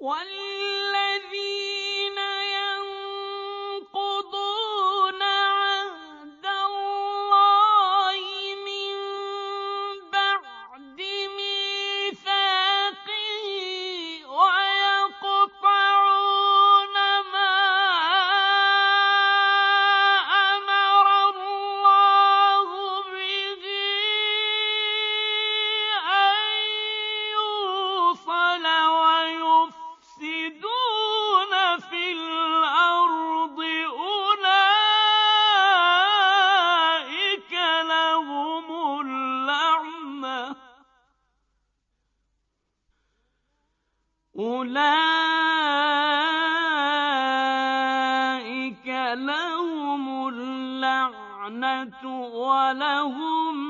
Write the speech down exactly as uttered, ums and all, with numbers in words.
وَالَّذِينَ يَنقُضُونَ عَهْدَ اللَّهِ مِن بَعْدِ مِيثَاقِهِ وَيَقْطَعُونَ مَا أَمَرَ اللَّهُ بِهِ أَن يُوصَلَ وَيُفْسِدُونَ فِي الْأَرْضِ أُولَٰئِكَ لَهُمُ اللَّعْنَةُ أُولَٰئِكَ لَهُمُ اللَّعْنَةُ وَلَهُمْ